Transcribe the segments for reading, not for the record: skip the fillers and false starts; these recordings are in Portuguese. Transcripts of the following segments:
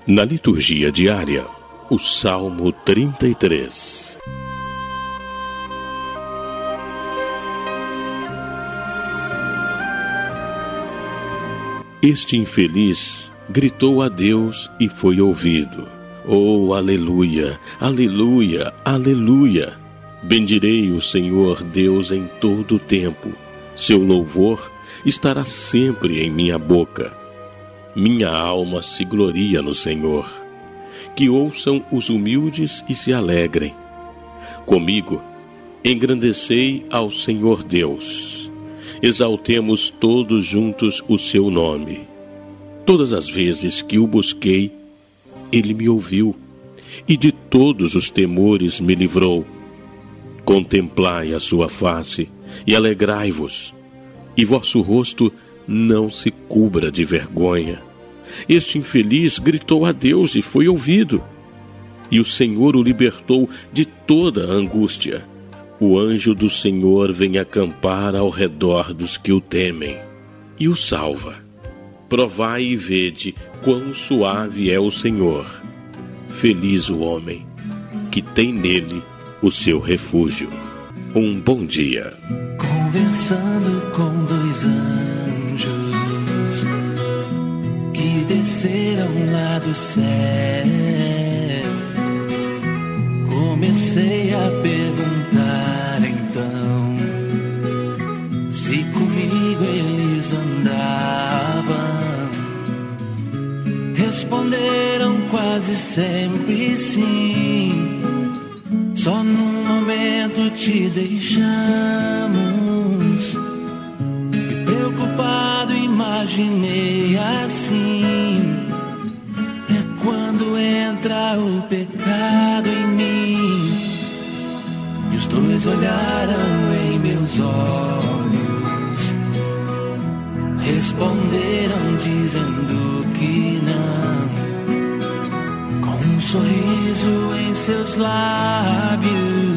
Na liturgia diária, o Salmo 33. Este infeliz gritou a Deus e foi ouvido. Oh, aleluia, aleluia, aleluia! Bendirei o Senhor Deus em todo o tempo. Seu louvor estará sempre em minha boca. Minha alma se gloria no Senhor. Que ouçam os humildes e se alegrem. Comigo, engrandecei ao Senhor Deus. Exaltemos todos juntos o seu nome. Todas as vezes que o busquei, ele me ouviu, e de todos os temores me livrou. Contemplai a sua face e alegrai-vos, e vosso rosto não se cubra de vergonha. Este infeliz gritou a Deus e foi ouvido, e o Senhor o libertou de toda a angústia. O anjo do Senhor vem acampar ao redor dos que o temem, e o salva. Provai e vede quão suave é o Senhor. Feliz o homem que tem nele o seu refúgio. Um bom dia. Conversando com dois anjos que desceram lá do céu, comecei a perguntar então se comigo eles andavam. Responderam quase sempre sim. Só num momento te deixamos. E preocupado imaginei assim: é quando entra o pecado em mim. E os dois olharam em meus olhos, responderam dizendo que não. Com um sorriso em seus lábios,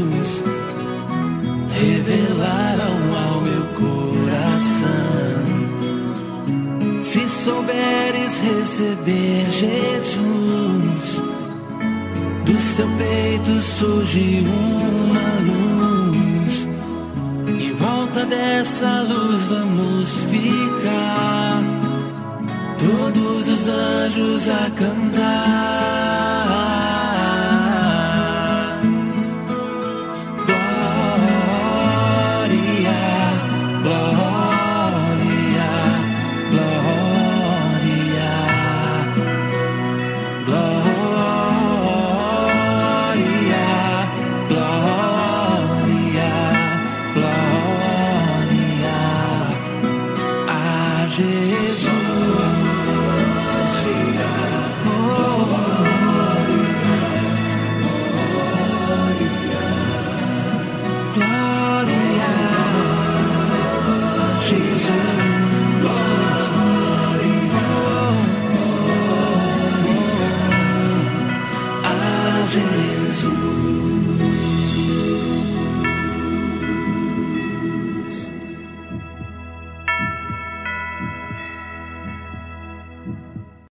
revelaram ao meu coração: se souberes receber Jesus, do seu peito surge uma luz. Em volta dessa luz vamos ficar, todos os anjos a cantar.